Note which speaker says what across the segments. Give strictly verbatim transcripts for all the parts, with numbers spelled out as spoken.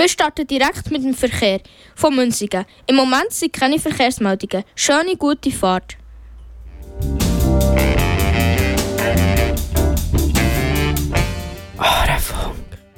Speaker 1: Wir starten direkt mit dem Verkehr von Münsingen. Im Moment sind keine Verkehrsmeldungen. Schöne, gute Fahrt.
Speaker 2: Aarefunk.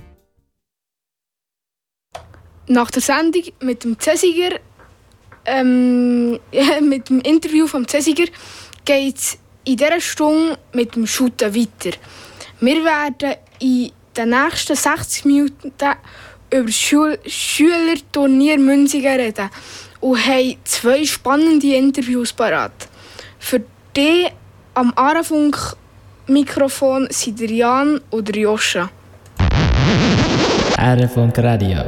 Speaker 3: Nach der Sendung mit dem Cäsiger, ähm, mit dem Interview vom Cäsiger, geht es in dieser Stunde mit dem Shooten weiter. Wir werden in den nächsten sechzig Minuten über das Schul- Schülerturnier Münsingen reden und haben zwei spannende Interviews parat. Für die am Aarefunk-Mikrofon sind der Jan oder Joscha.
Speaker 2: Aarefunk Radio.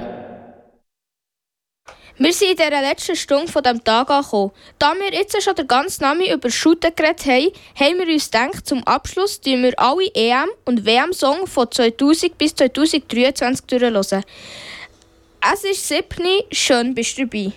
Speaker 1: Wir sind in dieser letzten Stunde von diesem Tag angekommen. Da wir jetzt schon den ganzen Namen über Shooten geredet haben, haben wir uns gedacht, zum Abschluss tun wir alle E M- und W M-Songs von zweitausend bis zweitausenddreiundzwanzig durchhören. Es ist siebten, schön bist du dabei.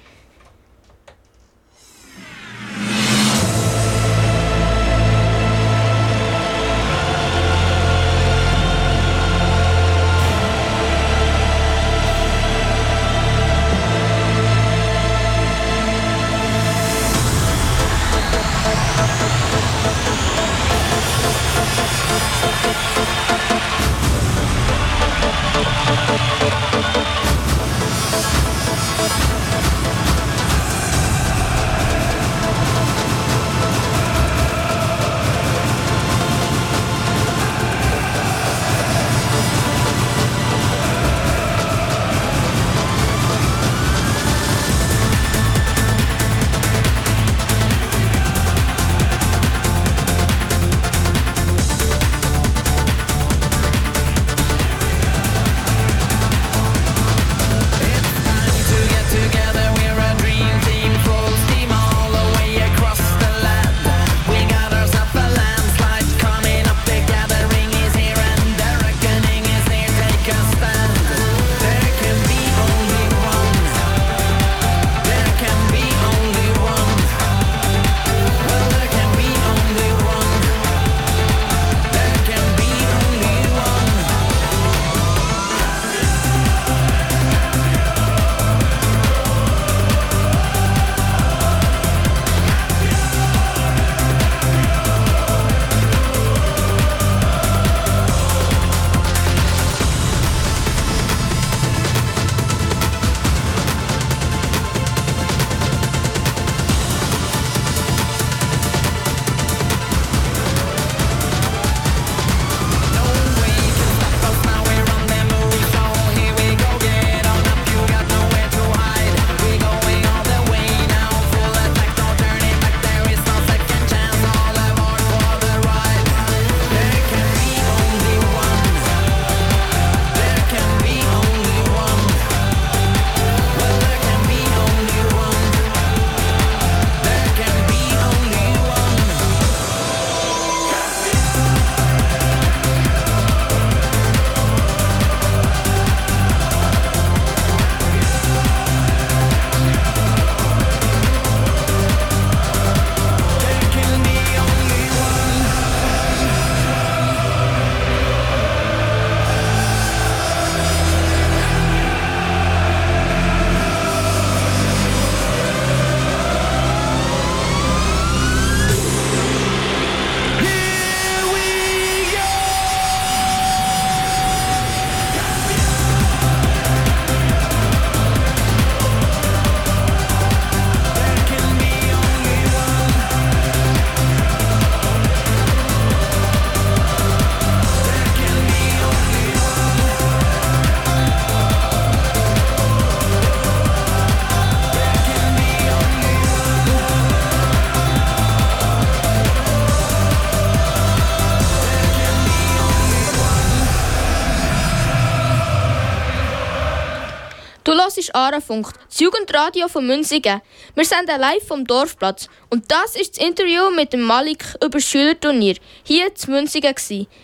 Speaker 1: Du hörst Aarefunk, das Jugendradio von Münsingen. Wir sind live vom Dorfplatz. Und das ist das Interview mit dem Malik über das Schülerturnier, hier zu Münsingen.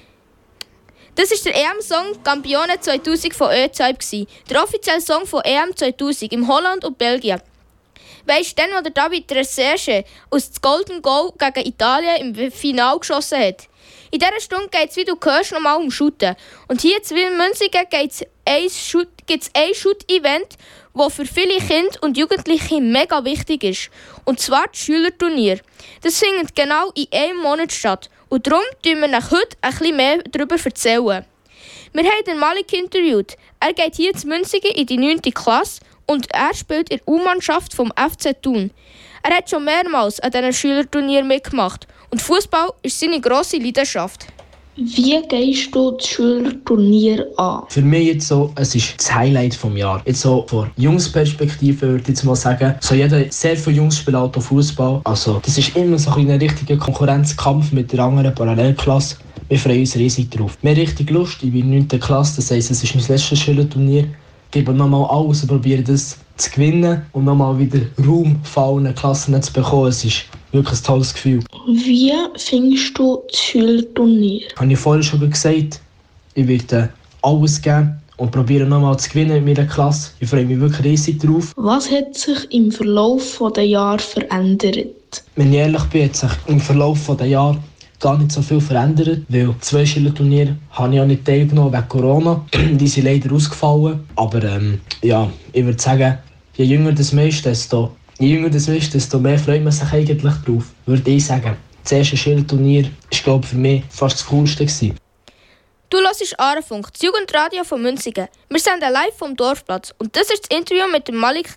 Speaker 1: Das war der E M-Song Campione zweitausend von Ö-Zeug, der offizielle Song von E M zweitausend in Holland und Belgien. Weisst du, dann, wo der David Recherche aus dem Golden Goal gegen Italien im Finale geschossen hat? In dieser Stunde geht es, wie du hörst, nochmal um Shooten. Und hier zu Münsingen geht es gibt es ein Shoot-Event, das für viele Kinder und Jugendliche mega wichtig ist. Und zwar das Schülerturnier. Das findet genau in einem Monat statt. Und darum erzählen wir euch heute ein bisschen mehr darüber erzählen. Wir haben den Malik interviewt. Er geht hier in Münzigen in die neunte Klasse und er spielt in der U-Mannschaft vom F C Thun. Er hat schon mehrmals an diesen Schülerturnieren mitgemacht und Fußball ist seine grosse Leidenschaft.
Speaker 2: Wie gehst du das Schülerturnier an?
Speaker 4: Für mich jetzt so, es ist das Highlight des Jahres. Jetzt so von Jungsperspektive würde ich jetzt mal sagen, so jeder, sehr viele Jungs spielen auch Fußball. Also das ist immer so ein richtiger Konkurrenzkampf mit der anderen Parallelklasse. Wir freuen uns riesig drauf. Wir haben richtig Lust, ich bin in der neunten Klasse, das heisst, es ist mein letztes Schülerturnier. Ich gebe nochmal alles und probiere das zu gewinnen und nochmal wieder Raum von allen Klassen zu bekommen. Es ist wirklich ein tolles Gefühl.
Speaker 2: Wie findest du das Schülerturnier?
Speaker 4: Habe ich vorhin schon gesagt, ich werde alles geben und probiere nochmal zu gewinnen mit meiner Klasse. Ich freue mich wirklich riesig drauf.
Speaker 2: Was hat sich im Verlauf der Jahre verändert?
Speaker 4: Wenn ich ehrlich bin, hat sich im Verlauf der Jahre gar nicht so viel verändert, weil zwei Schülerturniere habe ich auch nicht teilgenommen wegen Corona. Die sind leider ausgefallen. Aber ähm, ja, ich würde sagen, je jünger das man ist, desto, je jünger das ist, desto mehr freut man sich eigentlich drauf. Würde ich sagen. Das erste Schülerturnier war, glaube ich, für mich fast das Coolste gewesen.
Speaker 1: Du hörst Aarefunk, das Jugendradio von Münzigen. Wir sind live vom Dorfplatz und das war das Interview mit dem Malik.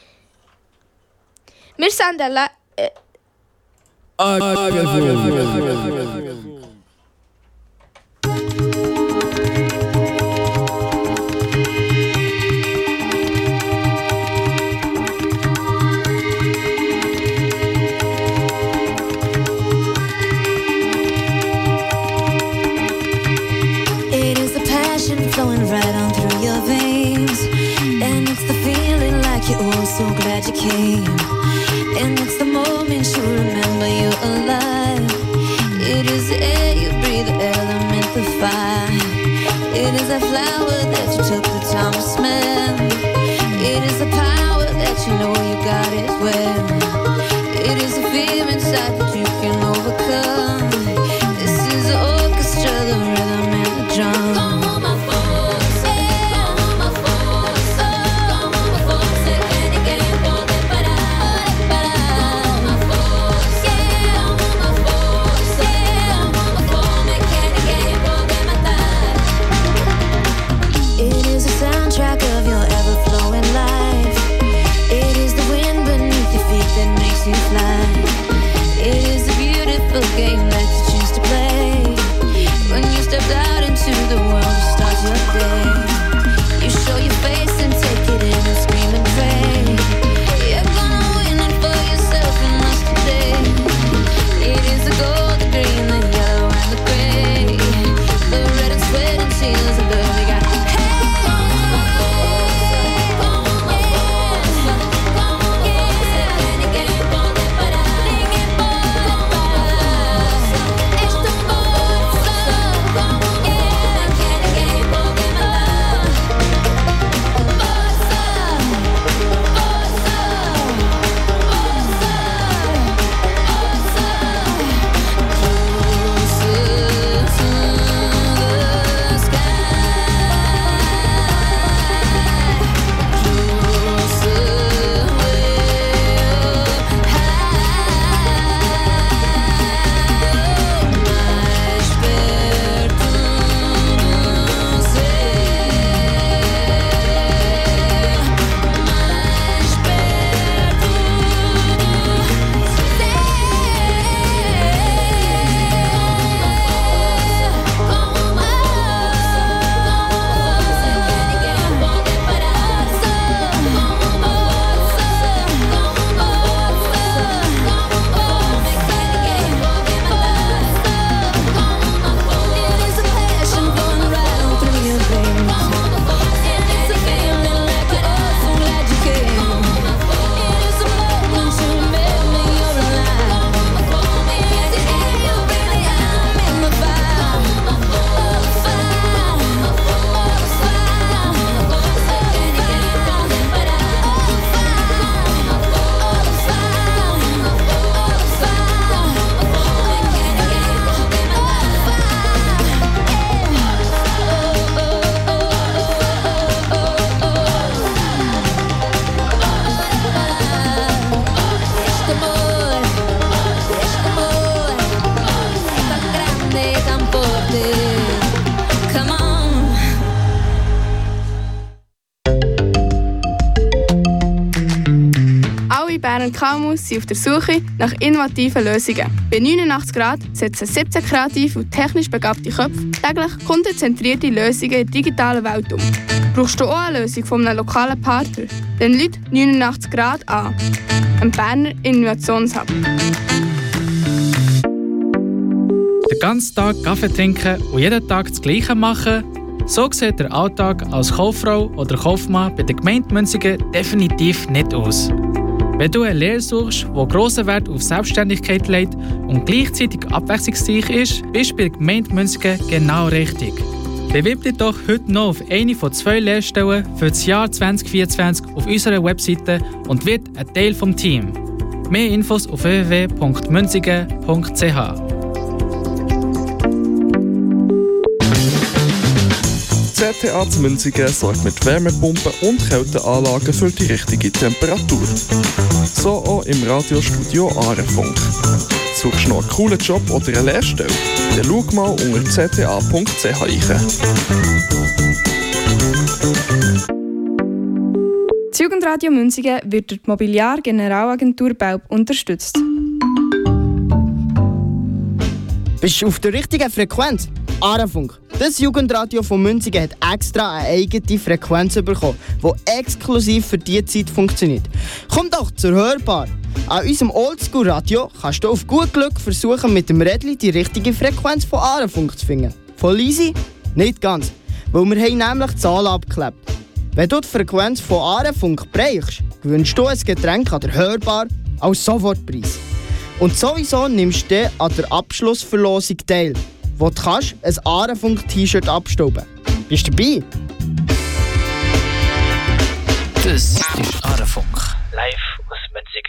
Speaker 1: Wir sind live... Äh
Speaker 5: Flowing right on through your veins, and it's the feeling like you're oh so glad you came, and it's the moment you remember you're alive. It is the air you breathe, the element, the fire. It is a flower that you took the time to smell. It is the power that you know you got it well. It is a fear inside that you can overcome. This is the orchestra, the rhythm and the drum. You fly. It
Speaker 3: und K M Us sind auf der Suche nach innovativen Lösungen. Bei neunundachtzig Grad setzen siebzehn kreative und technisch begabte Köpfe täglich kundenzentrierte Lösungen in der digitalen Welt um. Brauchst du auch eine Lösung von einem lokalen Partner? Dann rufe neunundachtzig Grad an. Ein Berner Innovationshub.
Speaker 6: Den ganzen Tag Kaffee trinken und jeden Tag das Gleiche machen? So sieht der Alltag als Kauffrau oder Kaufmann bei der Gemeinde Münsingen definitiv nicht aus. Wenn du eine Lehre suchst, die grossen Wert auf Selbstständigkeit legt und gleichzeitig abwechslungsreich ist, bist du bei der Gemeinde Münsingen genau richtig. Bewirb dich doch heute noch auf eine von zwei Lehrstellen für das Jahr zwanzig vierundzwanzig auf unserer Webseite und wird ein Teil vom Team. Mehr Infos auf w w w punkt münzigen punkt c h.
Speaker 7: C T A zu Münsingen sorgt mit Wärmepumpen und Kälteanlagen für die richtige Temperatur. So auch im Radiostudio Aarefunk. Suchst du noch einen coolen Job oder eine Lehrstelle? Dann schau mal unter c t a punkt c h rein.
Speaker 8: Das Jugendradio Münsingen wird durch die Mobiliar Generalagentur Belp unterstützt.
Speaker 9: Bist du auf der richtigen Frequenz? Aarefunk. Das Jugendradio von Münsingen hat extra eine eigene Frequenz bekommen, die exklusiv für diese Zeit funktioniert. Komm doch zur Hörbar. An unserem Oldschool-Radio kannst du auf gut Glück versuchen, mit dem Rädchen die richtige Frequenz von Aarefunk zu finden. Voll easy? Nicht ganz, weil wir haben nämlich die Zahlen abgeklebt. Wenn du die Frequenz von Aarefunk bereichst, gewinnst du ein Getränk an der Hörbar als Sofortpreis. Und sowieso nimmst du an der Abschlussverlosung teil, wo du kannst ein Aarefunk-T-Shirt abstauben. Bist du dabei?
Speaker 6: Das ist Aarefunk, live aus Münsingen.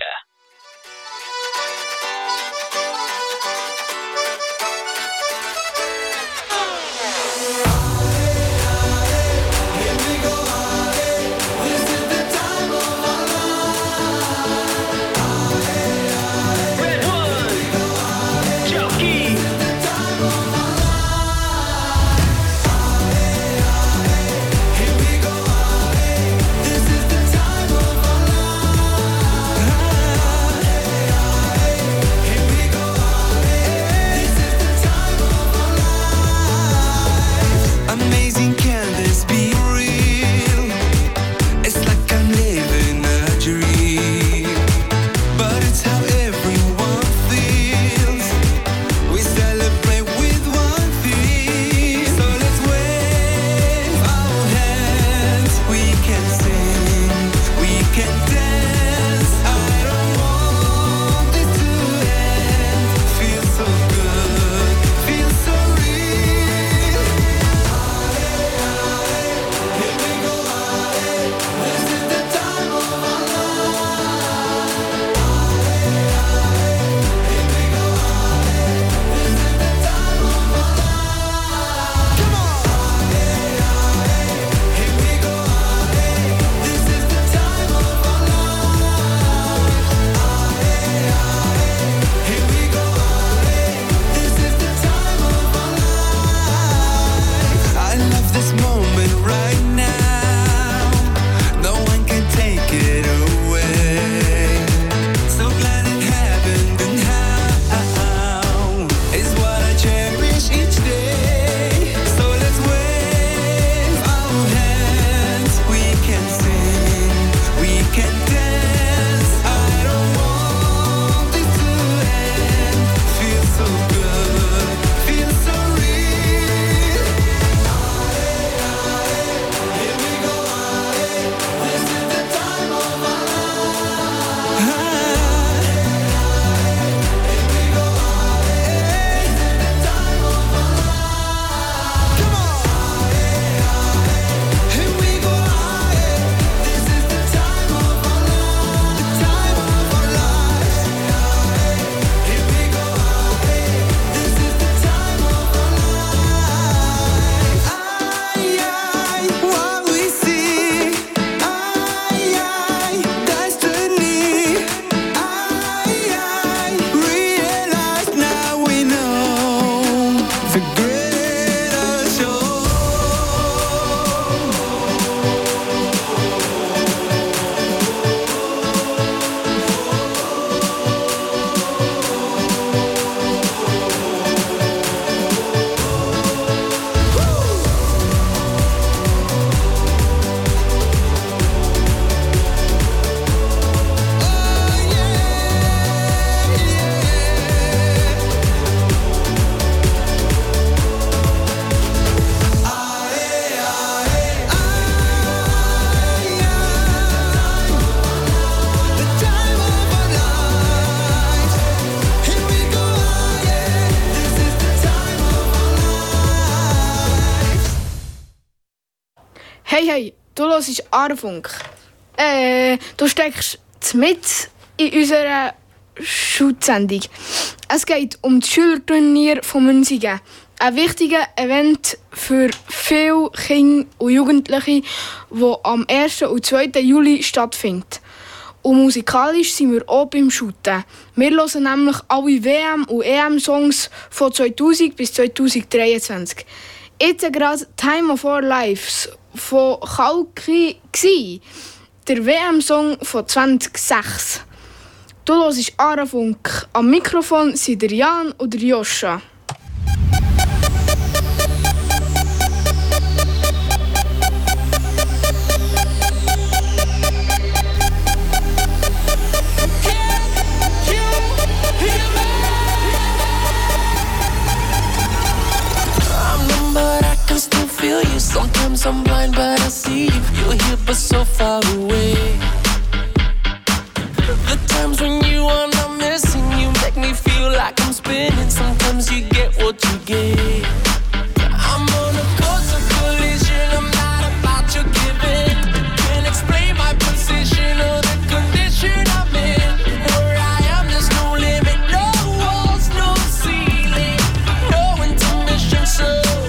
Speaker 5: This is the time of our lives.
Speaker 3: Hey, hey, du hörst Aarefunk. Äh, du steckst mit in unserer Schulsendung. Es geht um das Schülerturnier von Münsingen. Ein wichtiges Event für viele Kinder und Jugendliche, das am ersten und zweiten Juli stattfindet. Und musikalisch sind wir auch beim Shooten. Wir hören nämlich alle W M- und E M-Songs von zweitausend bis zweitausenddreiundzwanzig. Jetzt gerade «Time of Our Lives» von Kalki gsi, der W M-Song von zweitausendsechs. Du hörst Aarefunk. Am Mikrofon sind der Jan und der Joscha.
Speaker 10: Sometimes I'm blind but I see you. You're here but so far away. The times when you are not missing, you make me feel like I'm spinning. Sometimes you get what you get. I'm on a course of collision, I'm not about your giving. Can't explain my position or the condition I'm in. Where I am, there's no limit, no walls, no ceiling, no intermission, so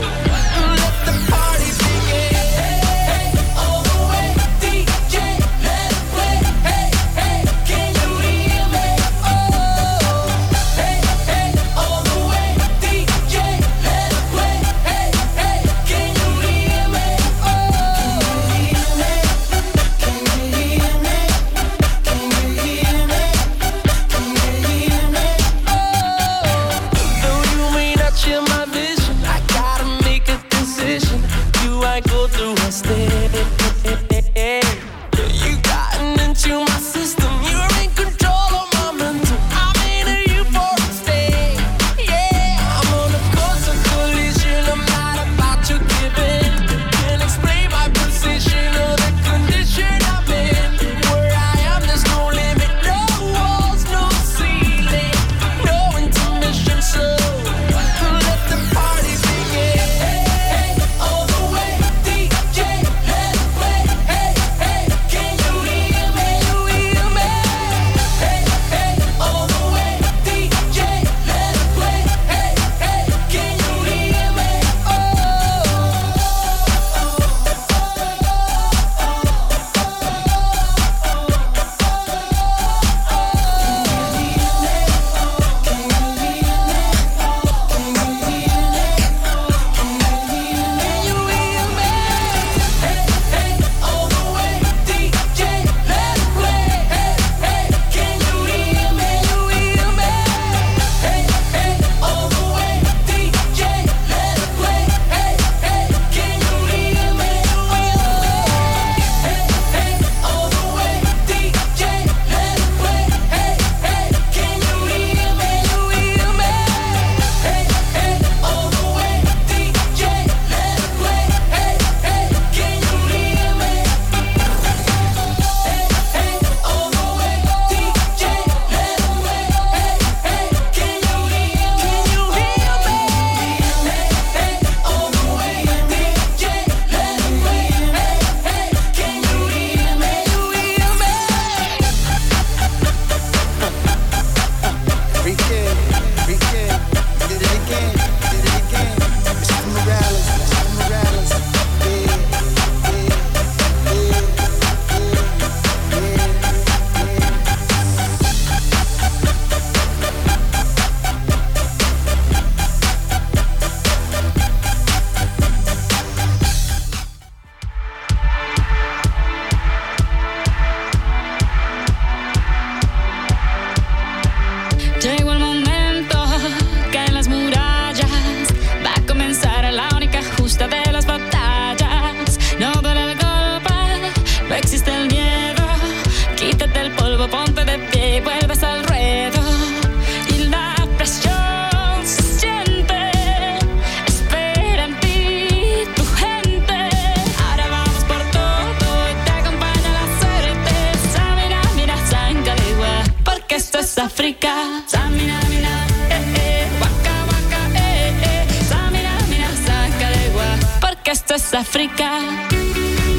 Speaker 11: África. Samina, mina, eh, eh, waka, waka, eh, eh. Samina, mina, saca de gua, porque esto es África.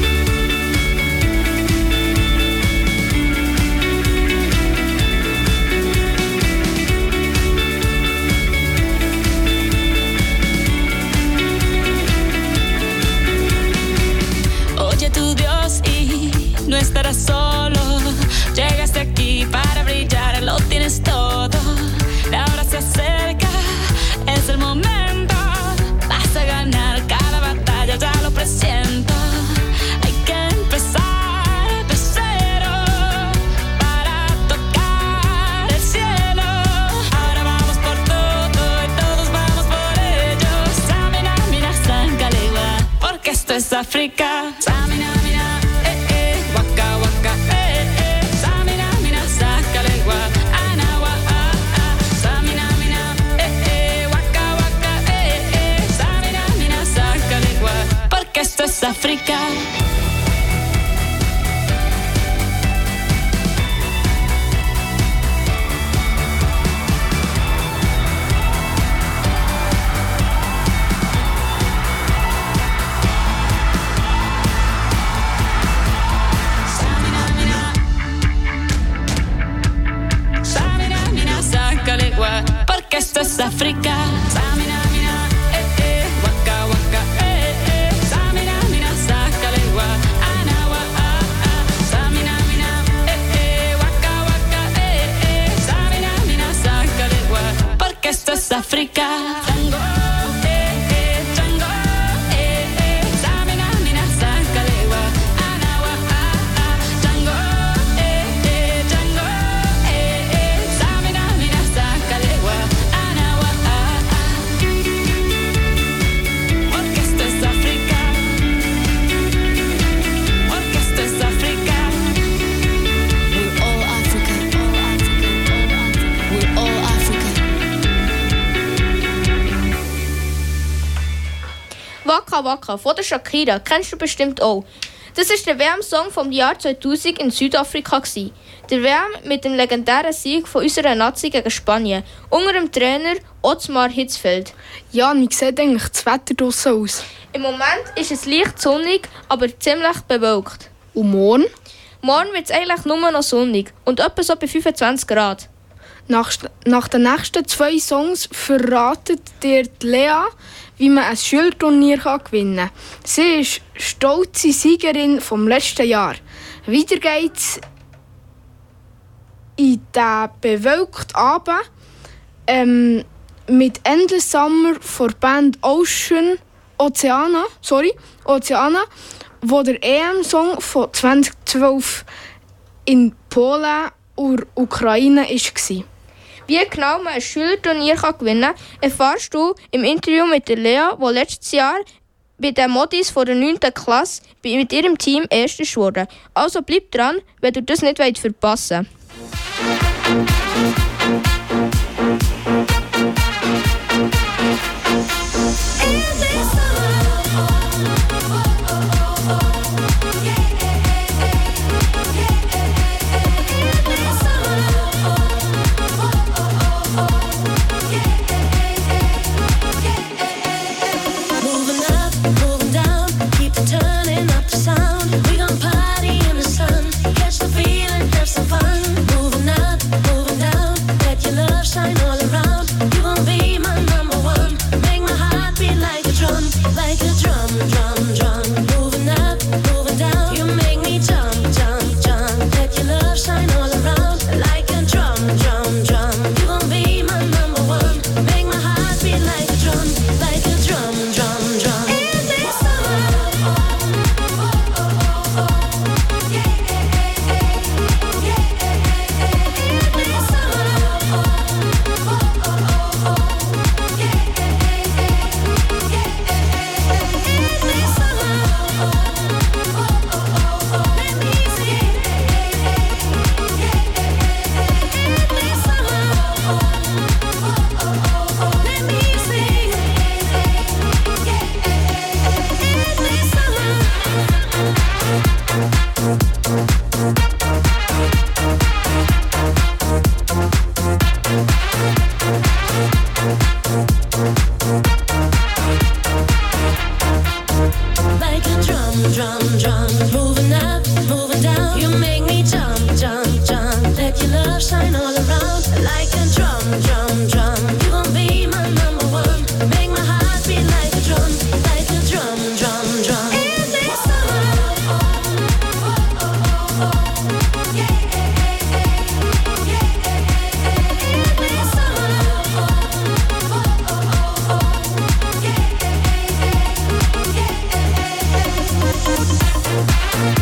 Speaker 11: tu Dios y no estarás solo. Llegaste aquí para brillar, lo tienes todo. La hora se acerca, es el momento. Vas a ganar cada batalla, ya lo presiento. Hay que empezar de cero para tocar el cielo. Ahora vamos por todo y todos vamos por ello. Samina, mina, sangalegua, porque esto es África. Samina, mina, eh, eh, waka, waka, eh, eh. Samina, mina, sangalegua, anawa, ah, ah. Samina, mina, eh, eh, waka, waka, eh, eh. Samina, mina, sangalegua, porque esto es África. Porque esto es África. Samina, mina, eh, eh, waka, waka, eh, eh. Samina, mina, sakalegua, anawa, ah, ah. Samina, mina, eh, eh, waka, waka, eh, eh. Samina, mina, sakalegua, porque esto es África. Django, eh, eh, Django, eh, eh. Samina, mina, sakalegua, anawa, ah, ah. Django, eh, eh, Django, eh, eh. Samina, mina, sakalegua, anawa, ah, ah. Porque esto es África. Porque esto es África. We're all Africa, all Africa, all Africa. We're all Africa.
Speaker 1: Waka Waka von der Shakira kennst du bestimmt auch. Das war der W M-Song vom Jahr zweitausend in Südafrika. Der W M mit dem legendären Sieg von unserer Nazi gegen Spanien unter dem Trainer Ottmar Hitzfeld.
Speaker 3: Ja, wie sieht eigentlich das Wetter draussen aus?
Speaker 1: Im Moment ist es leicht sonnig, aber ziemlich bewölkt.
Speaker 3: Und morgen?
Speaker 1: Morgen wird es eigentlich nur noch sonnig und etwa so bei fünfundzwanzig Grad.
Speaker 3: Nach, nach den nächsten zwei Songs verratet dir die Lea, wie man ein Schülerturnier gewinnen kann. Sie ist stolze Siegerin vom letzten Jahr. Weiter geht's in den bewölkten Abend ähm, mit Endless Summer von der Band Ocean Oceana, sorry, Oceana, wo der E M-Song von zweitausendzwölf in Polen und Ukraine war.
Speaker 1: Wie genau man ein Schülerturnier gewinnen kann, erfährst du im Interview mit der Lea, die letztes Jahr bei den Modis von der neunten Klasse mit ihrem Team Erste wurde. Also bleib dran, wenn du das nicht verpassen willst.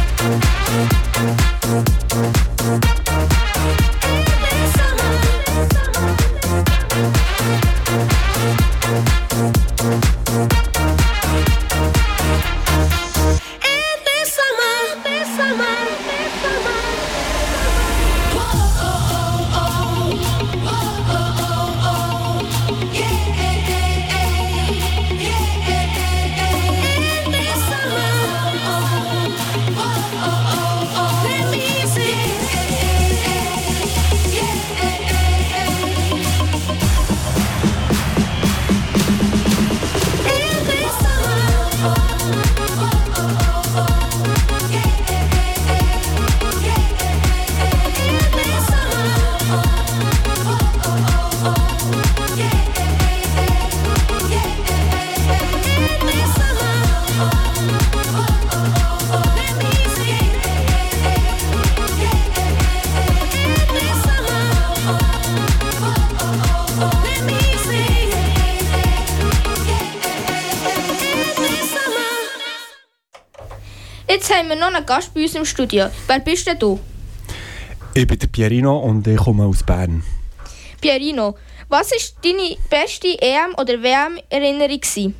Speaker 1: Jetzt haben wir noch einen Gast bei uns im Studio. Wer bist denn du?
Speaker 12: Ich bin der Pierino und ich komme aus Bern.
Speaker 1: Pierino, was war deine beste E M- oder W M-Erinnerung?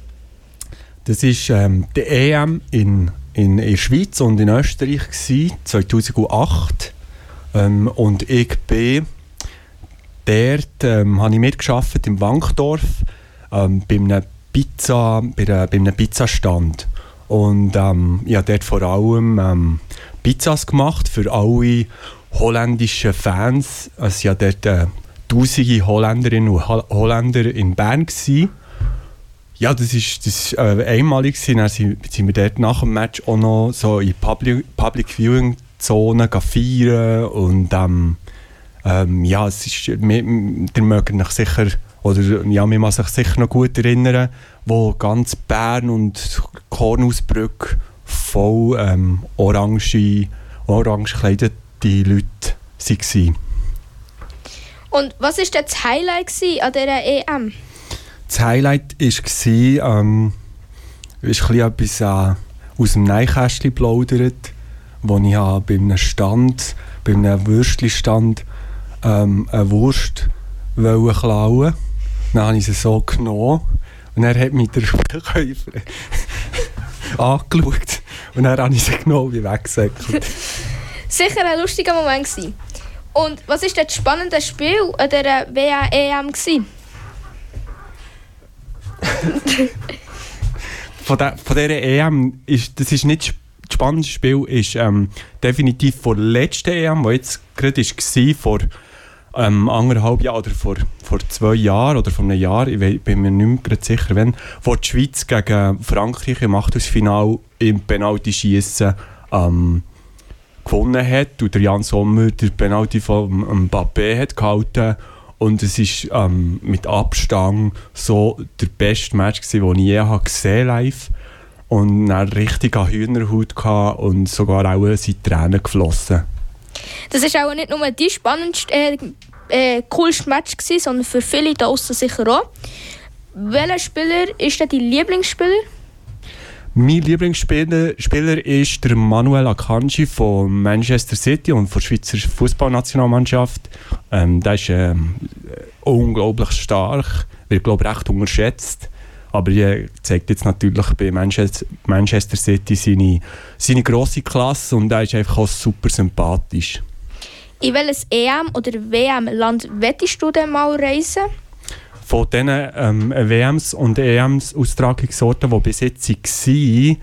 Speaker 12: Das war ähm, die E M in, in, in der Schweiz und in Österreich zweitausendacht. Ähm, und ich bin dort, ähm, habe ich mitgearbeitet im Wankdorf ähm, bei einem Pizza, bei, einer, bei einem Pizzastand. Und ähm, ich habe dort vor allem ähm, Pizzas gemacht für alle holländischen Fans. Es waren ja dort äh, tausende Holländerinnen und Holländer in Bern gewesen. Ja, das ist, das ist äh, einmalig gewesen. Dann sind, sind wir dort nach dem Match auch noch so in Public, Public Viewing Zonen feiern. Und ähm, ähm, ja, es ist, wir, wir mögen euch sicher, oder ja, man muss sich sicher noch gut erinnern, wo ganz Bern und Kornhausbrücke voll ähm, orange, orange gekleidete Leute waren.
Speaker 1: Und was war denn das Highlight an dieser E M?
Speaker 12: Das Highlight war, ähm, ist etwas äh, aus dem Nähkästchen geplaudert, wo ich äh, bei einem Stand, bei einem Würstchenstand ähm, eine Wurst klauen wollte. Dann habe ich sie so genommen und er hat mich der Verkäufer angeschaut und dann habe ich sie genommen und weggesäckelt.
Speaker 1: Sicher ein lustiger Moment gewesen. Und was war das spannende Spiel an dieser W M?
Speaker 12: von, der, von dieser E M ist das ist nicht das spannendste Spiel, ist ähm, definitiv vor der letzten E M, die jetzt gerade war, vor ähm, anderthalb Jahren oder vor, vor zwei Jahren oder vor einem Jahr, ich bin mir nicht mehr sicher, wenn, wo die Schweiz gegen Frankreich im Achtelfinale im Penalty-Schiessen ähm, gewonnen hat und der Jan Sommer den Penalty von Mbappé hat gehalten. Und es war ähm, mit Abstand so der beste Match gewesen, den ich je habe gesehen live. Und dann richtig an Hühnerhaut gehabt und sogar auch sind Tränen geflossen.
Speaker 1: Das war auch nicht nur die spannendste, äh, äh, coolste Match gewesen, sondern für viele da draussen sicher auch. Welcher Spieler ist denn dein Lieblingsspieler?
Speaker 12: Mein Lieblingsspieler Spieler ist der Manuel Akanji von Manchester City und von der Schweizer Fußballnationalmannschaft. Ähm, der ist ähm, unglaublich stark, wird glaube ich recht unterschätzt. Aber er zeigt jetzt natürlich bei Manchester, Manchester City seine, seine grosse Klasse und er ist einfach auch super sympathisch.
Speaker 1: In welches E M- oder W M-Land möchtest du denn mal reisen?
Speaker 12: Von diesen ähm, W Ms und E Ms-Austragungsorten, die bis jetzt waren,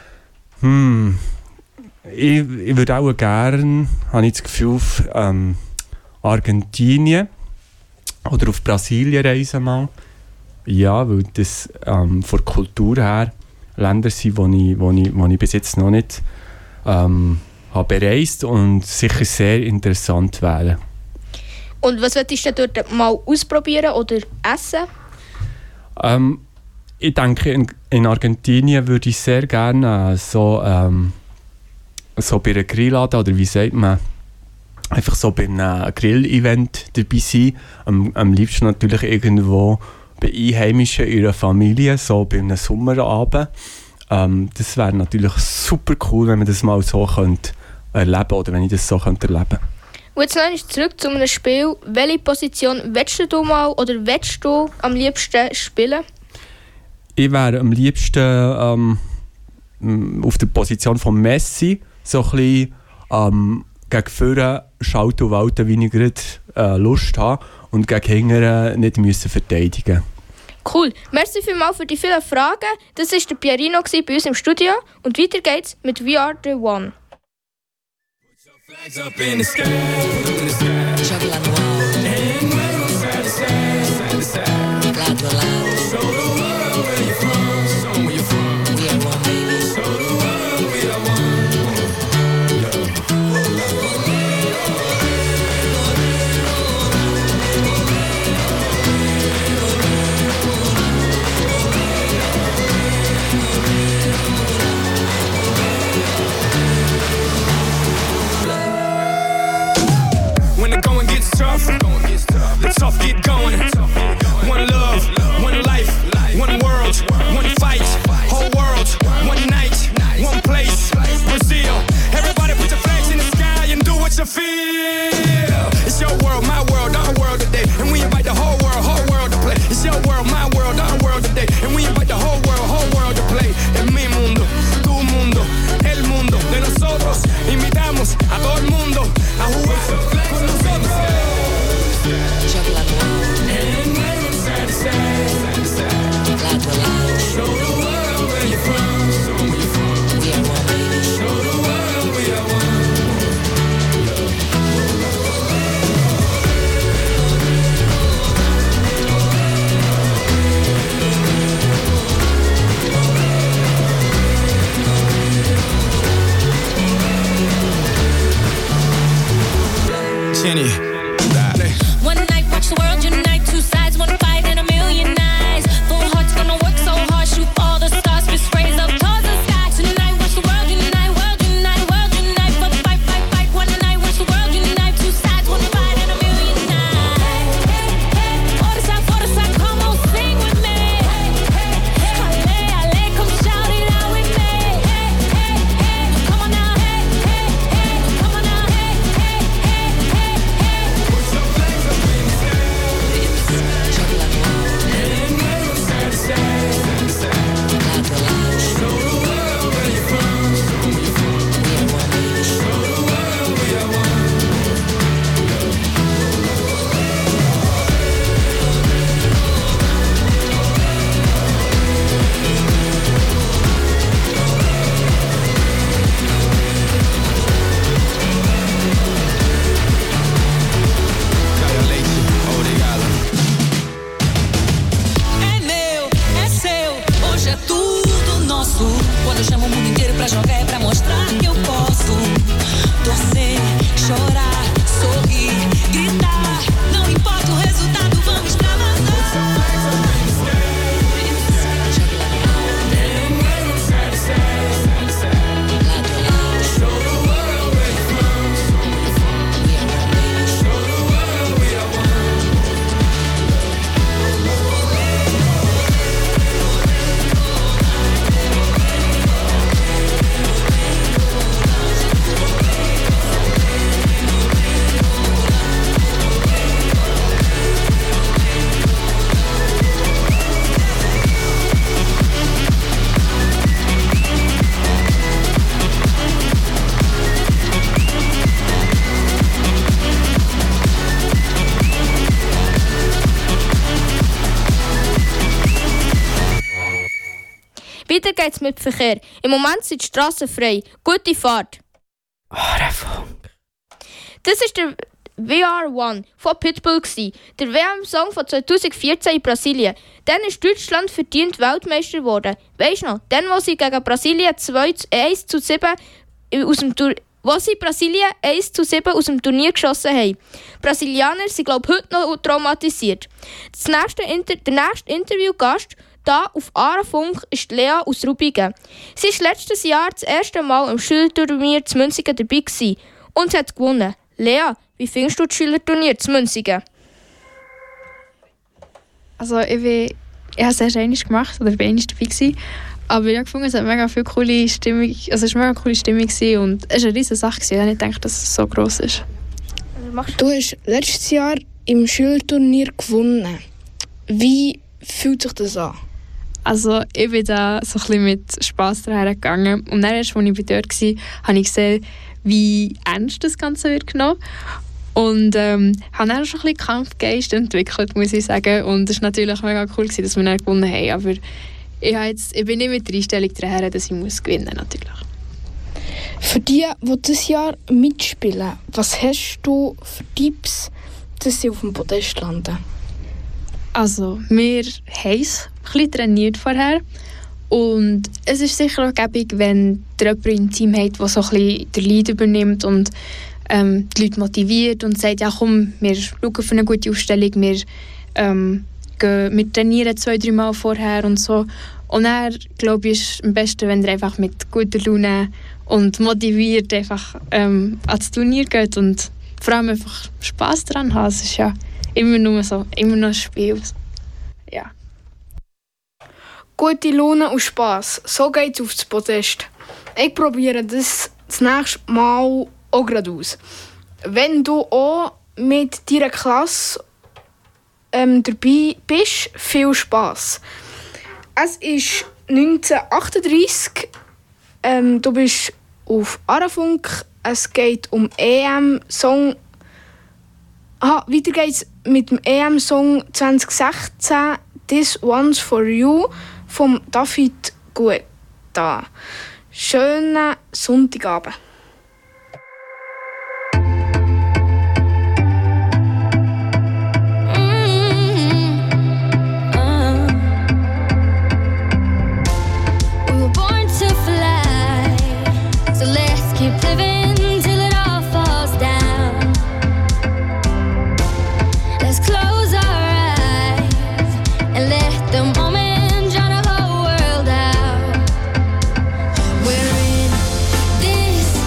Speaker 12: hm, ich, ich würde auch gerne, habe ich das Gefühl, auf ähm, Argentinien oder auf Brasilien reisen mal. Ja, weil das ähm, von der Kultur her Länder sind, die ich, wo ich, wo ich bis jetzt noch nicht ähm, habe bereist und sicher sehr interessant wären.
Speaker 1: Und was würdest du dort mal ausprobieren oder essen?
Speaker 12: Ähm, ich denke, in, in Argentinien würde ich sehr gerne äh, so, ähm, so bei einer Grillade oder wie sagt man, einfach so bei einem Grill-Event dabei sein. Am, am liebsten natürlich irgendwo bei Einheimischen ihrer Familie, so bei einem Sommerabend. Ähm, das wäre natürlich super cool, wenn man das mal so könnte erleben oder wenn ich das so könnte erleben.
Speaker 1: Und jetzt noch zurück zu einem Spiel. Welche Position willst du mal oder willst du am liebsten spielen?
Speaker 12: Ich wäre am liebsten ähm, auf der Position von Messi, so ein bisschen ähm, gegen vorne schalten und walten, wie ich gerade äh, Lust habe, und gegen hinten nicht müssen verteidigen.
Speaker 1: Cool. Merci vielmals für die vielen Fragen. Das war der Pierino bei uns im Studio. Und weiter geht's mit We Are The One.
Speaker 10: Flags up in the sky, in the sky. Juggle on the wall. And wave side to side, side to side. Loud to loud. Show the world where you're from, show them where you're from. We are one, baby. Show the world we are one. When the going gets tough, the tough get going. One love, one life, one world, one fight. Whole world, one night, one place. Brazil, everybody put your flags in the sky and do what you feel. It's your world, my world, our world today. And we invite the whole world, whole world to play. It's your world, my world, our world today. And we invite the whole world, whole world to play. Es mi mundo, tu mundo, el mundo de nosotros. Invitamos a todo el mundo a jugar con nosotros. Juggle on the wall. And wave side to side, side to side. Loud to loud. Show the world where you're from, show them where you're from. We are one, baby. Show the world we are one. Jenny.
Speaker 11: One night, watch the world unite. Two sides, one fight, and a million eyes. Full hearts gonna work so hard, shoot all the stars, fist raise up towards the sky. Tonight, watch the world unite, world unite, world unite. For the fight, fight, fight. One night, watch the world unite. Two sides, one fight, and a million eyes. Forza, forza, come on, sing with me. Ale, ale, come shout it out with me. Come on now, come on now,
Speaker 10: Put your flags up in the sky.
Speaker 11: juggle on the wall.
Speaker 10: And wave side to side, side to side.
Speaker 11: Loud to loud.
Speaker 10: Show the world where you're from, show them where you're from.
Speaker 11: We are one, baby.
Speaker 10: Show the world we are one.
Speaker 11: É meu, é seu, hoje é tudo nosso. Quando eu chamo o mundo inteiro pra jogar é pra mostrar que eu posso. Torcer, chorar, sorrir, gritar. Não importa o resultado, vamos extravasar. Jogue lá no alto.
Speaker 10: And wave side to side, side to side.
Speaker 11: Lado a lado.
Speaker 10: Show the world where you're from, show them where you're from.
Speaker 11: We are one, baby.
Speaker 10: Show the world we are one.
Speaker 1: Weiter geht's mit Verkehr. Im Moment sind die Strassen frei. Gute Fahrt.
Speaker 8: Arefunk.
Speaker 1: Das war der We Are One von Pitbull. Der W M-Song von zweitausendvierzehn in Brasilien. Dann ist Deutschland verdient Weltmeister geworden. Weisst du noch? Dann, wo sie gegen Brasilien zwei zu eins zu sieben aus dem Tur- wo sie Brasilien eins zu sieben aus dem Turnier geschossen haben. Die Brasilianer sind, glaube ich, heute noch traumatisiert. Das nächste Inter- der nächste Interviewgast hier auf Arefunk ist Lea aus Rubigen. Sie war letztes Jahr das erste Mal im Schülerturnier zu Münzigen dabei gewesen und hat gewonnen. Lea, wie findest du das Schülerturnier zu Münzigen?
Speaker 13: Also ich, bin, ich habe es erst einmal gemacht, oder bin einmal dabei gewesen. Aber ich habe gefunden, es hat mega viel coole Stimmung, also es war eine mega coole Stimmung gewesen und es war eine riesige Sache. Ich habe nicht gedacht, dass es so gross ist.
Speaker 3: Du hast letztes Jahr im Schülerturnier gewonnen. Wie fühlt sich das an?
Speaker 13: Also ich bin da so ein bisschen mit Spass dahergegangen und dann erst, als ich dort war, habe ich gesehen, wie ernst das Ganze wird genommen. Und ähm, habe dann schon ein bisschen Kampfgeist entwickelt, muss ich sagen. Und es war natürlich mega cool, dass wir dann gewonnen haben. Aber ich, habe jetzt, ich bin nicht mit der Einstellung daher, dass ich muss gewinnen muss, natürlich.
Speaker 3: Für die, die dieses Jahr mitspielen, was hast du für Tipps, dass sie auf dem Podest landen?
Speaker 13: Also, wir haben es ein bisschen trainiert vorher. Und es ist sicher auch gäbig, wenn ihr jemanden im Team hat, der so ein bisschen den Lead übernimmt und ähm, die Leute motiviert und sagt, ja komm, wir schauen für eine gute Ausstellung, wir, ähm, gehen, wir trainieren zwei, drei Mal vorher und so. Und dann, glaube ich, ist es am besten, wenn ihr einfach mit guter Laune und motiviert einfach ähm, ans Turnier geht und vor allem einfach Spass daran habt. Es ist ja immer nur so, immer noch ein Spiel. Ja.
Speaker 3: Gute Laune und Spass, so geht es aufs Podest. Ich probiere das das nächste Mal auch gerade aus. Wenn du auch mit deiner Klasse ähm, dabei bist, viel Spass. Es ist neunzehnhundertachtunddreissig, ähm, du bist auf Arafunk, es geht um E M-Song. Aha, weiter geht's mit dem E M-Song zwanzig sechzehn «This One's for You» von David Guetta. Schönen Sonntagabend.
Speaker 5: We're in this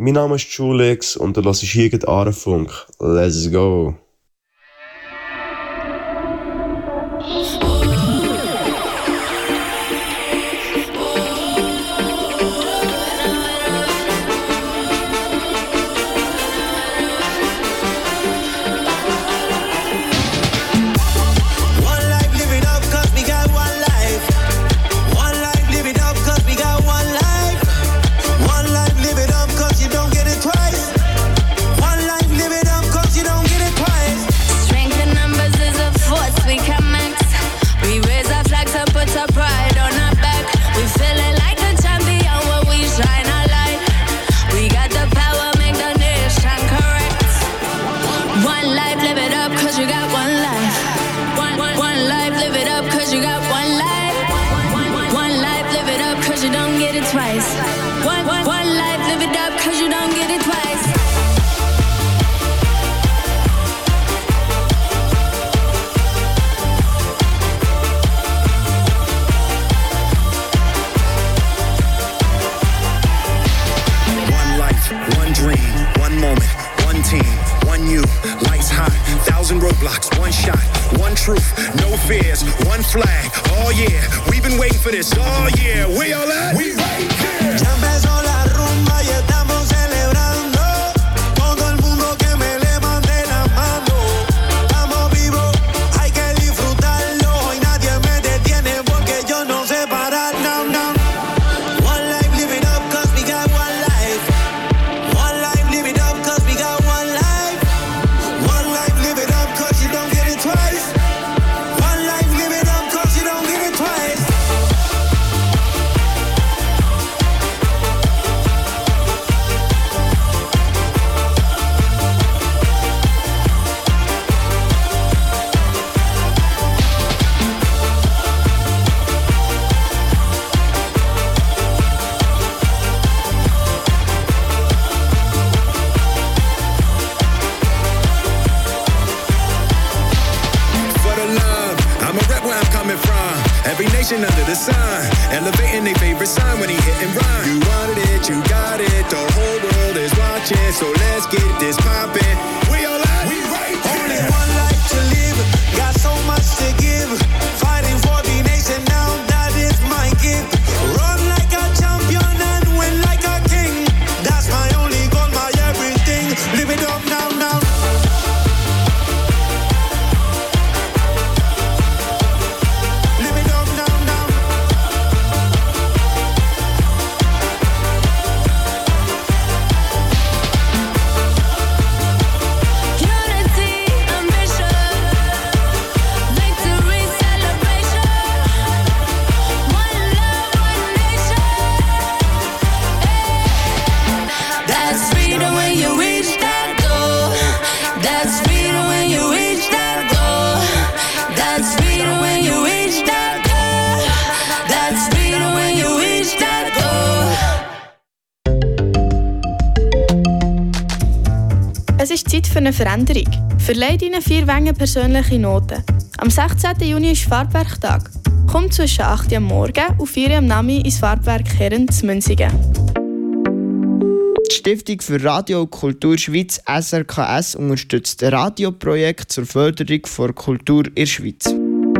Speaker 14: mein Name ist Julix und du hörst hier den Arenfunk. Let's go!
Speaker 8: Es ist Zeit für eine Veränderung. Verleiht Ihnen vier Wänge persönliche Noten. Am sechzehnten Juni ist Farbwerktag. Kommt zwischen acht Uhr am Morgen und vier Uhr am Nachmittag ins Farbwerk Herren zu Münzigen.
Speaker 9: Die Stiftung für Radio und Kultur Schweiz S R K S unterstützt ein Radioprojekt zur Förderung der Kultur in der Schweiz.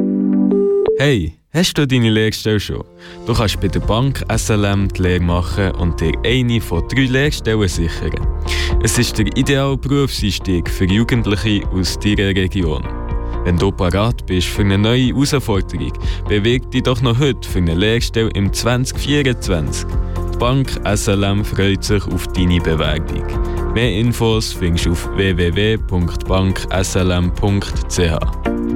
Speaker 15: Hey, hast du deine Lehrstelle schon? Du kannst bei der Bank S L M die Lehre machen und dir eine von drei Lehrstellen sichern. Es ist der ideale Berufseinstieg für Jugendliche aus deiner Region. Wenn du parat bist für eine neue Herausforderung, beweg dich doch noch heute für eine Lehrstelle im zwanzig vierundzwanzig. Die Bank S L M freut sich auf deine Bewerbung. Mehr Infos findest du auf w w w punkt bank s l m punkt c h.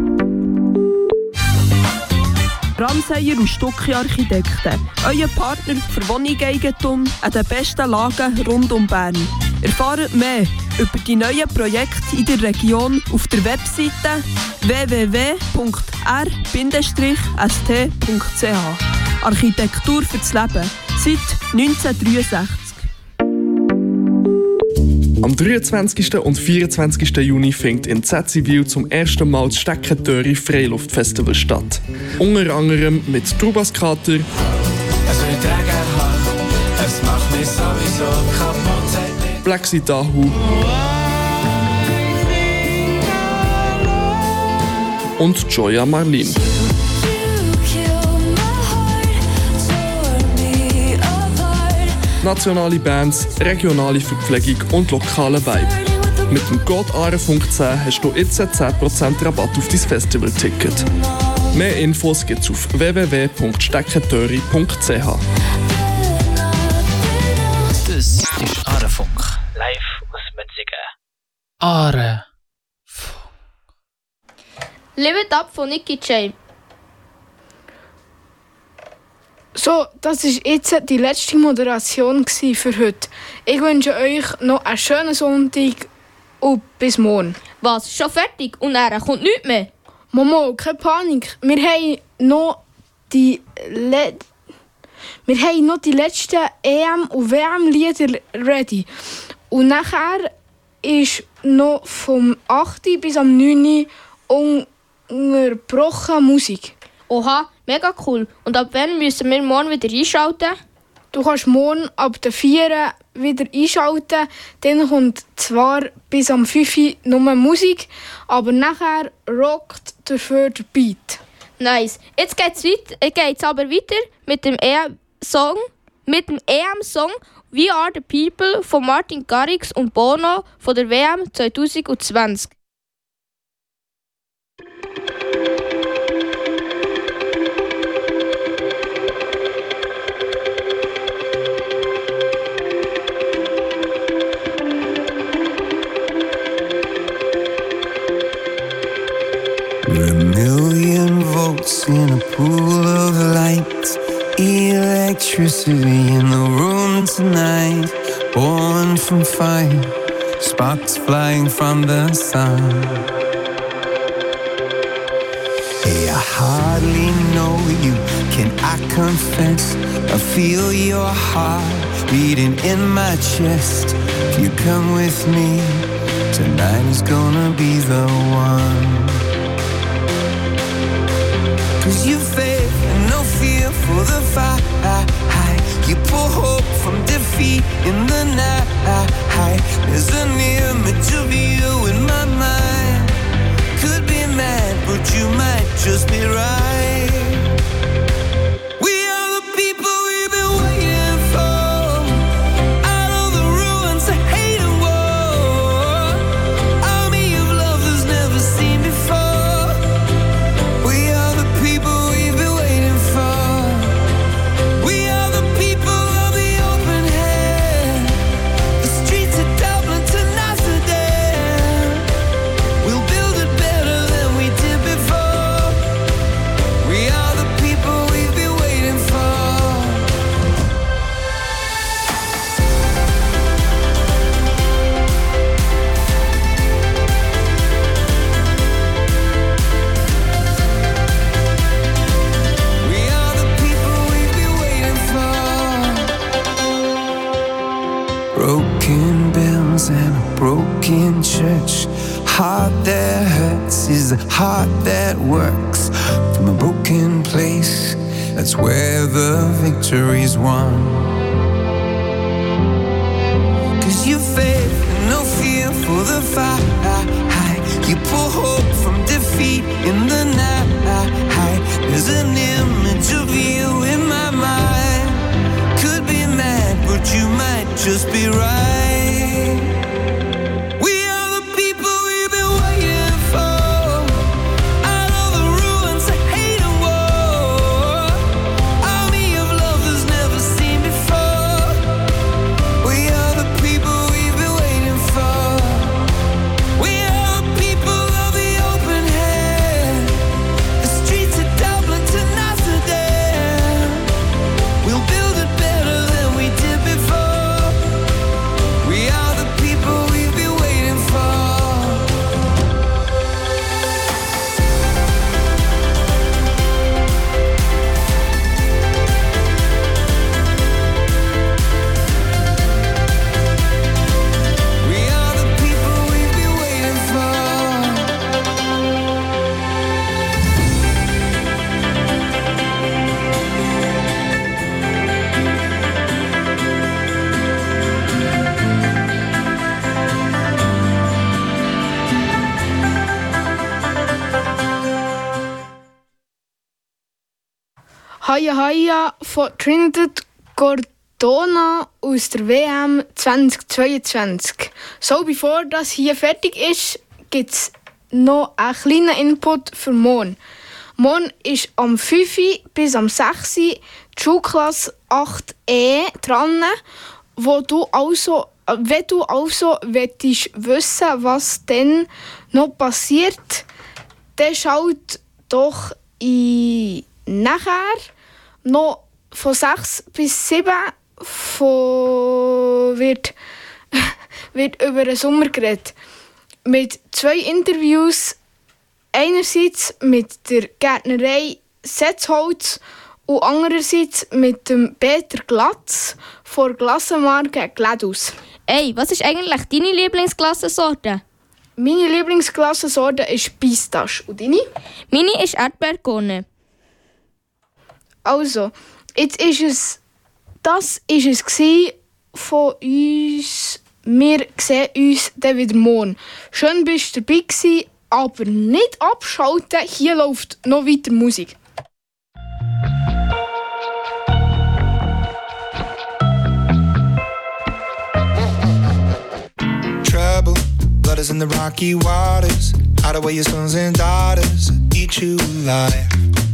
Speaker 16: Ramseyer und Stucki Architekten. Euer Partner für Wohnungseigentum an den besten Lagen rund um Bern. Erfahrt mehr über die neuen Projekte in der Region auf der Webseite w w w punkt r bindestrich s t punkt c h. Architektur fürs Leben seit neunzehnhundertdreiundsechzig.
Speaker 7: Am dreiundzwanzigsten und vierundzwanzigsten Juni findet in Zetzivil zum ersten Mal das Steckentöri Freiluftfestival statt. Unter anderem mit Trubaskrater,
Speaker 10: Es wird Regen haben, es macht mich sowieso kaputt.
Speaker 7: Black Dahu und Joya Marlin. Nationale Bands, regionale Verpflegung und lokale Vibe. Mit dem Code A R E Funk zehn hast du jetzt zehn Prozent Rabatt auf dein Festivalticket. Mehr Infos gibt's auf w w w punkt steckentöri punkt c h.
Speaker 6: Das ist A R E Funk. Live aus Münzigen. A R E Funk.
Speaker 1: Live It Up von Nicky Jam.
Speaker 3: So, das war jetzt die letzte Moderation für heute. Ich wünsche euch noch einen schönen Sonntag und bis morgen.
Speaker 1: Was? Schon fertig? Und er kommt nichts mehr?
Speaker 3: Momo, keine Panik. Wir haben noch die, Le- Wir haben noch die letzten E M- und W M-Lieder ready. Und nachher ist noch vom achten bis am neunten unterbrochen Musik.
Speaker 1: Oha, mega cool. Und ab wann müssen wir morgen wieder einschalten?
Speaker 3: Du kannst morgen ab der vier wieder einschalten. Dann kommt zwar bis am fünf nur Musik, aber nachher rockt dafür der Beat.
Speaker 1: Nice. Jetzt geht's weit, äh, geht's aber weiter mit dem E M-Song, mit dem E M-Song We Are the People von Martin Garrix und Bono von der W M zwanzig zwanzig.
Speaker 10: We're a million volts in a pool of light, electricity in the room tonight, born from fire, sparks flying from the sun. Hey, I hardly know you, can I confess? I feel your heart beating in my chest. If you come with me, tonight is gonna be the one. Cause you faith and no fear for the fight. You pull hope from defeat in the night. There's an image of you in my mind. Could be mad, but you might just be right. We are the people we've been waiting for. Out of the ruins of hate and war. Army of love that's never seen before. We are the people we've been waiting for. We are the people of the open hand. The streets of Dublin to Amsterdam. We'll build it better than we did before. We are the people we've been waiting for. We are the people we've been waiting for. Broken bells and a broken church. Heart that hurts is a heart that works. From a broken place, that's where the victory's won. Cause you faith and no fear for the fight. You pull hope from defeat in the night. There's an image of you in my mind. Could be mad, but you might just be right. We are the people we've been waiting for. Out of the ruins of hate and war. Army of love that's never seen before. We are the people we've been waiting for. We are the people of the open hand.
Speaker 3: Haya Haya von Trinidad Cordona aus der W M zweitausendzweiundzwanzig. So, bevor das hier fertig ist, gibt es noch einen kleinen Input für morgen. Morgen ist am fünf bis am sechs die Schulklasse acht E dran, wo du also, wenn du also wissen willst, was dann noch passiert, dann schaut doch in nachher noch von sechs bis sieben von wird, wird über den Sommer geredet. Mit zwei Interviews, einerseits mit der Gärtnerei Setzholz und andererseits mit dem Peter Glatz von Glassenmarke Gladus.
Speaker 1: Ey, was ist eigentlich deine Lieblingsglassensorte?
Speaker 3: Meine Lieblingsglassensorte ist Pistache. Und deine?
Speaker 1: Meine ist Erdbeerkone.
Speaker 3: Also, jetzt ist es, das war es gsi von uns. Wir sehen uns dann wieder morgen. Schön bist du dabei gsi, aber nicht abschalten. Hier läuft noch weiter Musik.
Speaker 17: Trouble, blood is in the rocky waters. Hide away your sons and daughters, eat you alive.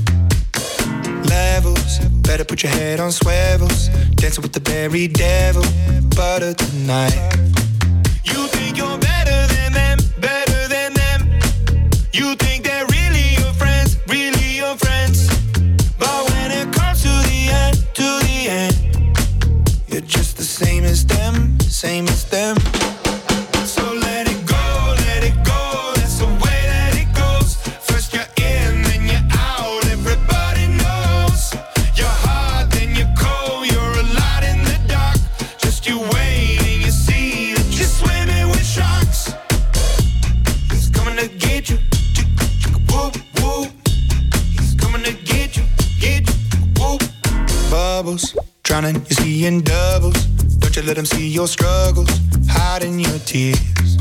Speaker 17: Levels, better put your head on swivels. Dancing with the very devil, butter tonight. You think you're better than them, better than them. You think they're really your friends, really your friends. But when it comes to the end, to the end, you're just the same as them, same as them. So let it go, let it go, that's the way that it goes. First you're in, then you're out, everybody knows. You're hot, then you're cold, you're a lot in the dark. Just you wait and you see that you're swimming with sharks. He's coming to get you, whoop, whoop. He's coming to get you, get you, whoop. Bubbles, drowning, you see in doubles. Don't you let him see your struggles, hiding your tears.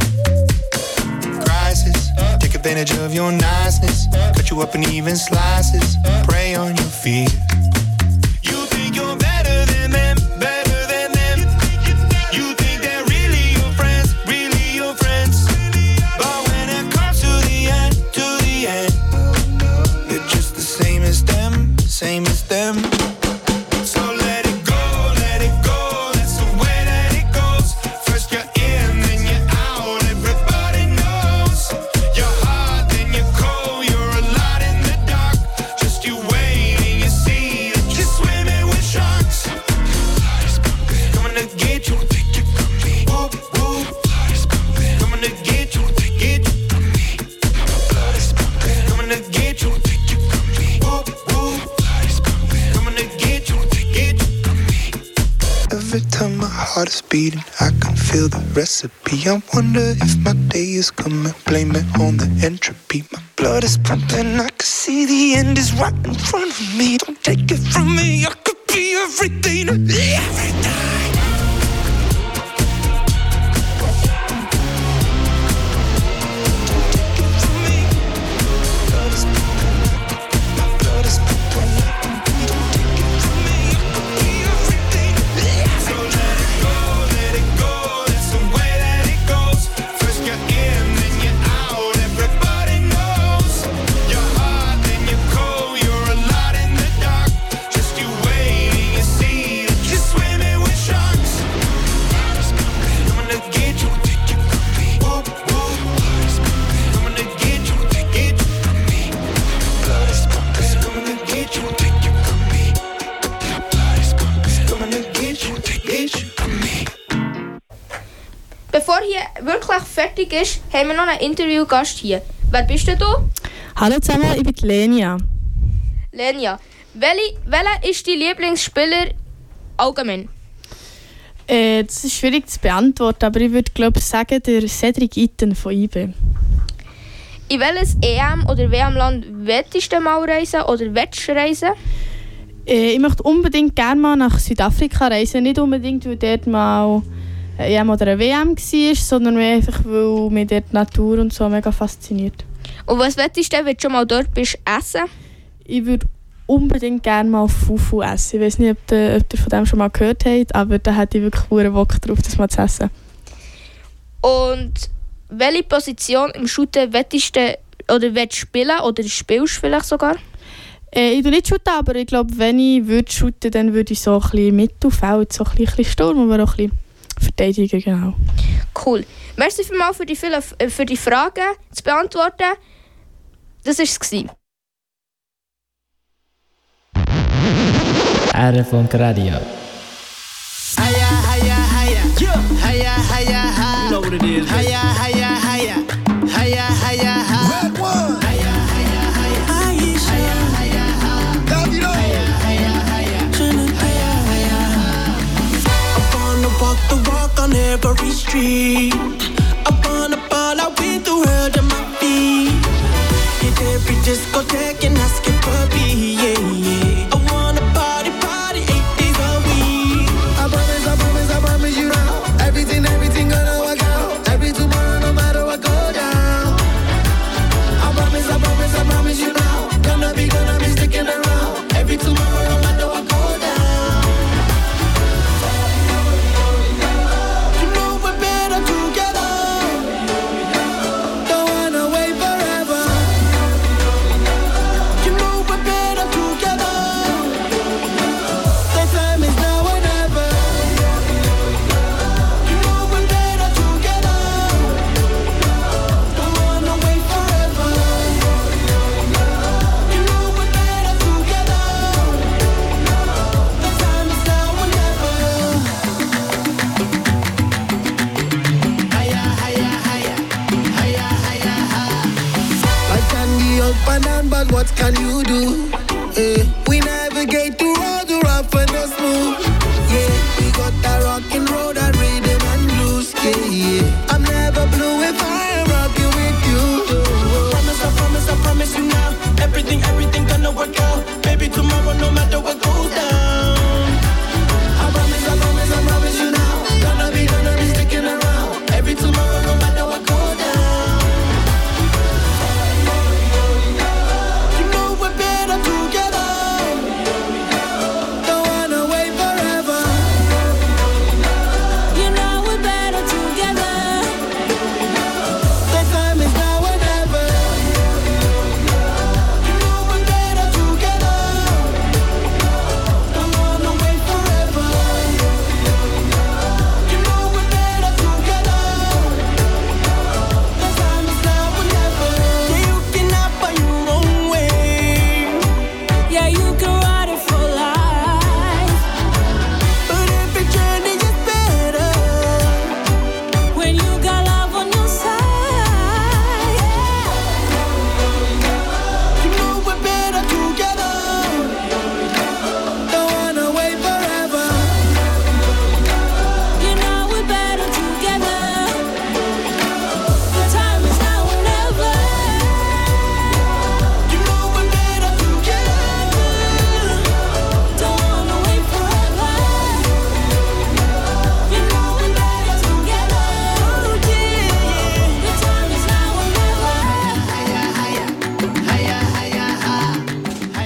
Speaker 17: Crisis, take advantage of your niceness. Cut you up in even slices, prey on your fears. You think you're better than them, better than them. You think they're really your friends, really your friends. But when it comes to the end, to the end, you're just the same as them, same as them. So let it go, let it go, that's the way that it goes. First you're in, then you're out, everybody knows. You're hot, then you're cold, you're a lot in the dark. Just you wait and you see that you're swimming with sharks. Coming to get you, whoop, whoop. Coming to get you, get you. Coming to get you, whoop, whoop. Coming to get you, get you. Every time my heart is beating, I can feel the recipe. I wonder if my day is coming, blame it on the entropy. My blood is pumping, I can see the end is right in front of me. Don't take it from me, I could be everything, everything.
Speaker 1: Bevor hier wirklich fertig ist, haben wir noch einen Interviewgast hier. Wer bist denn du?
Speaker 18: Hallo zusammen, ich bin Lenia.
Speaker 1: Lenia, welche, welcher ist dein Lieblingsspieler allgemein?
Speaker 18: Äh, das ist schwierig zu beantworten, aber ich würde glaube sagen, der Cedric Itten von I B.
Speaker 1: In welches E M- oder W M-Land willst du mal reisen oder willst du reisen?
Speaker 18: Äh, ich möchte unbedingt gerne mal nach Südafrika reisen. Nicht unbedingt, weil dort mal eine E M oder eine W M war, sondern mehr einfach, weil mich dort die Natur und so mega fasziniert.
Speaker 1: Und was willst du denn, wenn du schon mal dort bist, essen?
Speaker 18: Ich würde unbedingt gerne mal Fufu essen. Ich weiß nicht, ob ihr, ob ihr von dem schon mal gehört habt, aber da hätte ich wirklich hohen Bock drauf, das mal zu essen.
Speaker 1: Und welche Position im Shooten willst du oder willst du spielen oder spielst du vielleicht sogar?
Speaker 18: Äh, ich tue nicht shooten, aber ich glaube, wenn ich würde shooten, dann würde ich so ein bisschen Mittelfeld, so ein bisschen Sturm, aber auch ein bisschen verteidigen, genau.
Speaker 1: Cool. Merci vielmals für die, vielen, für die Fragen zu beantworten. Das war es.
Speaker 19: R-Funk Radio.
Speaker 20: Higher, higher, higher. Yeah. Higher, higher, higher. You know what it is. Higher, higher, higher. Higher, higher, higher. Red one. Higher, higher, higher. Higher, higher, higher. Davido. Higher, higher, higher. Higher, higher, higher. I wanna walk the walk on every street. I wanna ball out with the world at my feet. Hit every discotheque and ask it for me, yeah, yeah. I wanna party, party eight days a week. I promise, I promise, I promise you now. Everything, everything gonna work out. Every tomorrow, no matter what go down. I promise, I promise, I promise you now. Gonna be, gonna be sticking around. Every tomorrow, no matter what go down. You know we're better together. Don't wanna wait forever. You know we're better together. The time is now or never. You know we're better together. Don't wanna wait forever. You know we're better together. The time is now or never. Higher, higher, higher. Higher, higher, higher. Life can be up and down, but what can you do? Eh, we navigate through all the rough and the smooth. Yeah, we got that rock